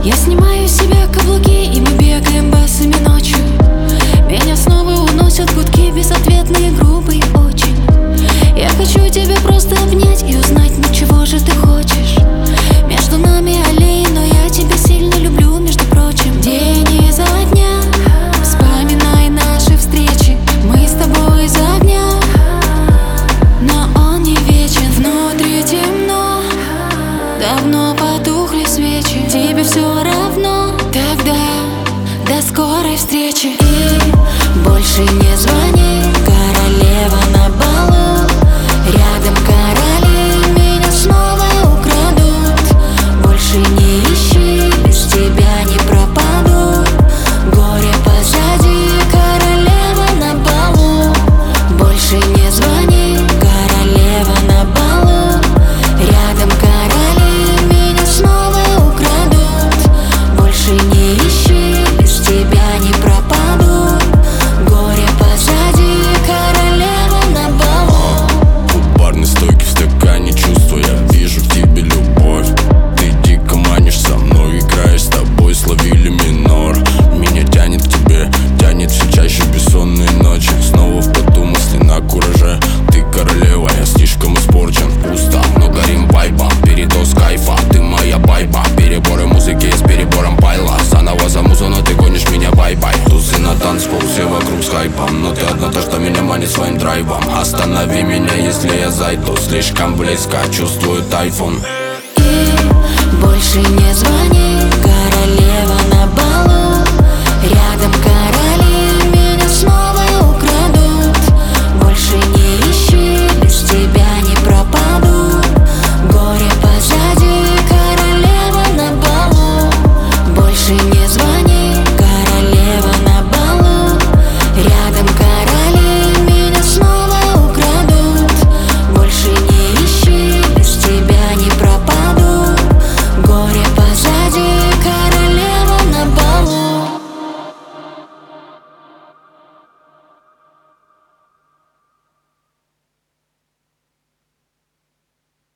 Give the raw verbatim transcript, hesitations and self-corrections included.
Я снимаю с себя каблуки, и мы бегаем босыми ночью. Меня снова уносят гудки, безответные, грубые очень. Я хочу тебя просто обнять и узнать, ну чего же ты хочешь. Между нами аллеи, но я тебя сильно люблю, между прочим. День изо дня вспоминай наши встречи. Мы с тобой из огня, но он не вечен. Внутри темно, давно потухли свечи. Тебе все равно, тогда до скорой встречи. И больше не звони, королева на балу. Рядом короли меня снова украдут. Больше не ищи, без тебя не пропаду. Горе позади, королева на балу. Больше не звони, королева на балу. Рядом короли меня снова украдут. Больше не ищи, без тебя не пропаду. Горе позади, королева на балу. У барной стойки в стакане чувства, я вижу в тебе любовь. Ты дико манишь со мной, играешь с тобой, словили минор. Меня тянет к тебе, тянет все чаще бессонные ночи. Снова в поту мысли на кураже. Ты королева, я слишком испорчен. Пусто, но горим вайбом, передоз кайфа. Ты моя байба, переборы музыки с перебором пайла. Заново за музу, но ты гонишь меня бай-бай. Тусы на танцпол, все вокруг с хайпом. Но ты одна то, что меня манит своим драйвом. Останови меня, если я зайду слишком близко, чувствую тайфун. И больше не звони, королева